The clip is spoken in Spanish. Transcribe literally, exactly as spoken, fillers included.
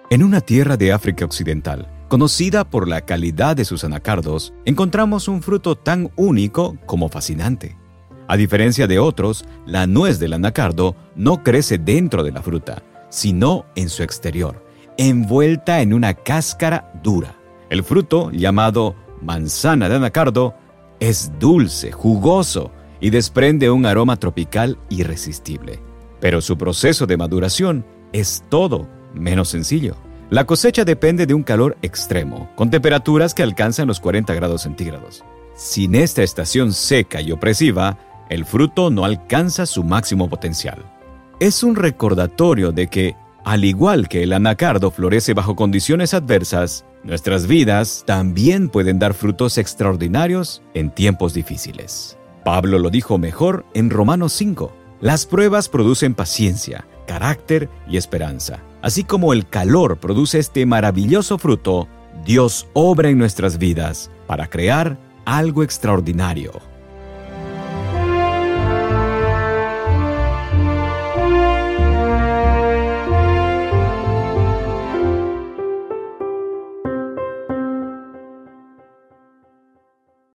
En una tierra de África Occidental, conocida por la calidad de sus anacardos, encontramos un fruto tan único como fascinante. A diferencia de otros, la nuez del anacardo no crece dentro de la fruta, sino en su exterior, envuelta en una cáscara dura. El fruto, llamado manzana de anacardo, es dulce, jugoso y desprende un aroma tropical irresistible. Pero su proceso de maduración es todo menos sencillo. La cosecha depende de un calor extremo, con temperaturas que alcanzan los cuarenta grados centígrados. Sin esta estación seca y opresiva, el fruto no alcanza su máximo potencial. Es un recordatorio de que, al igual que el anacardo florece bajo condiciones adversas, nuestras vidas también pueden dar frutos extraordinarios en tiempos difíciles. Pablo lo dijo mejor en Romanos cinco. Las pruebas producen paciencia, carácter y esperanza. Así como el calor produce este maravilloso fruto, Dios obra en nuestras vidas para crear algo extraordinario.